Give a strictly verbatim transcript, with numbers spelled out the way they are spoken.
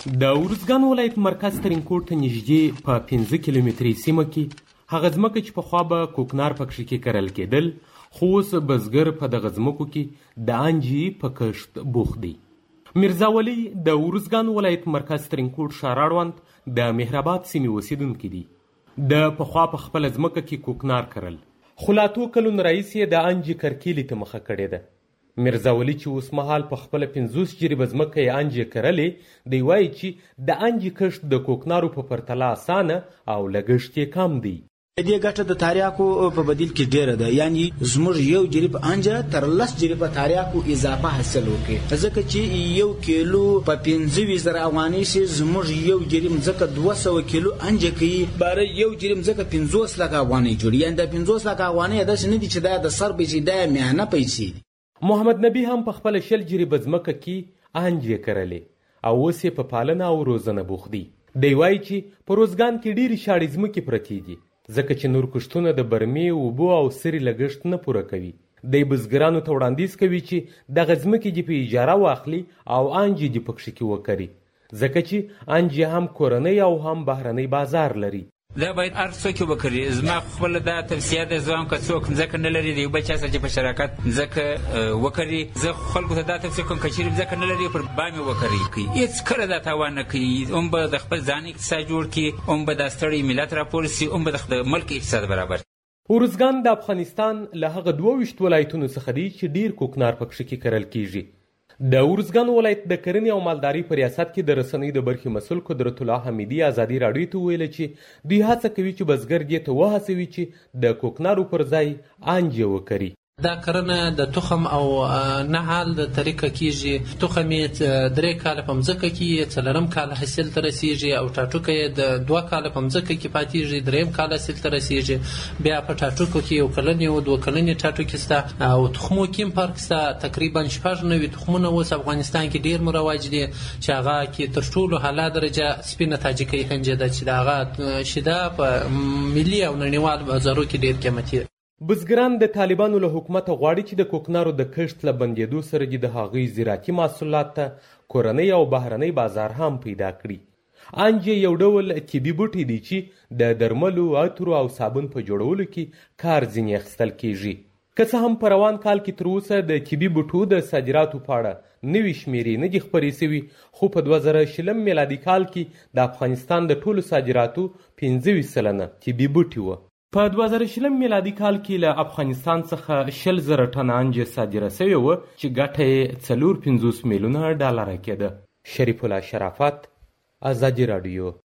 د ارزګان ولایت مرکز ترینکوټ ته نږدې په پنځه کیلومتري سیمه کې هغه ځمکه چې پخوا به کوکنار پکښې کې کرل کېدل، خو اوس بزګر په دغه ځمکو کې د انجي په کښت بوخت دی. میرزا ولی د ارزګان ولایت مرکز ترینکوټ ښار اړوند د مهرآباد سیمې اوسیدونکی دی. د پخوا په خپله ځمکه کې کوکنار کرل، خو لا څو کلونو راهیسې یې د انجي کرکیلې ته مخه کړې ده. میرزا ولی چې اوس مهال په خپله پنځوس جریبه ځمکه یې انجي کرلې، دی وایي چې د انجي کښت د کوکنارو په پرتله اسانه او لګښت یې کم دی. دې ګټه د تاریاکو په بدیل کې ډیره ده، یعنی زموږ یو جریب انجه تر لس جریبه تاریاکو اضافه حاصل وکړي، ځکه چې یو کیلو په پنځه ویشت زره افغانۍ شي، زموږ یو جریب ځکه دوه سوه کیلو انجه کوي، باره یو جریب ځکه پنځوس لکه افغانۍ جوړي، یعنی د پنځوس لکه افغانۍ داسې نه دي چې دا د سر پیسې دا یې مهنه پیسې دي. محمد نبی هم په خپله شل جریبه ځمکه کې انجې کرلې او اوس یې په پالنه او روزنه بوخت دی. دی وایي چې په روزګان کې ډېرې شاړې ځمکې پرتې دي، ځکه چې نور کښتونه د برمې، اوبو او سرې لګښت نه پوره کوي. دی بزګرانو ته وړاندیز کوي چې دغه ځمکې دې په اجاره واخلي او انجې دې پکښې کې وکري، ځکه چې انجې هم کورنۍ او هم بهرنۍ بازار لري. دا باید هر څوک یې وکړي. زما خپله دا توصیه ده، زه هم که څوک ځمکه نه لري د یو بل چا سره چې په شراکت ځمکه وکړي، زه خلکو ته دا توصیه کوم که چېرې ځمکه نه لري پر بام یې وکړي، هېڅ کله دا تاوان نه کوي. هم به د خپل ځان اقتصاد جوړ کړي، هم به دا ستړی ملت راپور سي، هم به د ملک اقتصاد برابر. ارزګان د افغانستان له هغه دوه ویشت ولایتونو څخه دی چې ډېر کوکنار پکښې کې کرل کېږي. د ارزګان ولایت د کرنې او مالدارۍ په ریاست کې د رسنیو د برخې مسؤل قدرت الله حمیدي ازادي راډیو ته وویله چې دوی هڅه کوي چې بزګر دې ته وهڅوي چې د کوکنارو پر ځای انجې وکري. دا کرنه د تخم او نهال د طریقه کیږي، تخم یې درې کاله په مځکه کې، څلورم کال حاصل ته رسیږي، او ټاټوکه یې د دوه کاله په مځکه کې پاتېږي، دریم کال حاصل ته رسیږي. بیا په ټاټوکو کې یو کلنې او دوه کلنې ټاټوکې شته، او تخمو کې هم فرق شته. تقریبا شپږ نوي تخمونه اوس افغانستان کې ډېر مروج دي، چې هغه کې تر ټولو اعلی درجه سپینه تاجکۍ هنجه ده، چې د هغه شیده په ملي او نړیوال بازارو کې ډېر قیمتي ده. بزګران د طالبانو له حکومته غواړي چې د کوکنارو د کښت له بندېدو سره دې د هغوی زراعتي محصولات ته کورنۍ او بهرنۍ بازار هم پیدا کړي. انجې یو ډول طبي بوټی دی چې د درملو، عطرو او صابون په جوړولو کې کار ځینې اخیستل کېږي. که څه هم په روان کال کې تر اوسه د طبي بوټو د صادراتو په اړه نوي شمېرې نه دي خپرې سوي، خو په دوه زره شلم میلادي کال کې د افغانستان د ټولو صادراتو پنځه ویشت سلنه طبي بوټي وه. په دوه زره شلم میلادي کال کې له افغانستان څخه شل زره ټنه انجې صادره سوې وه، چې ګټه یې څلور پنځوس میلیونه ډالره کېده. شریف الله شرافت، ازادي راډیو.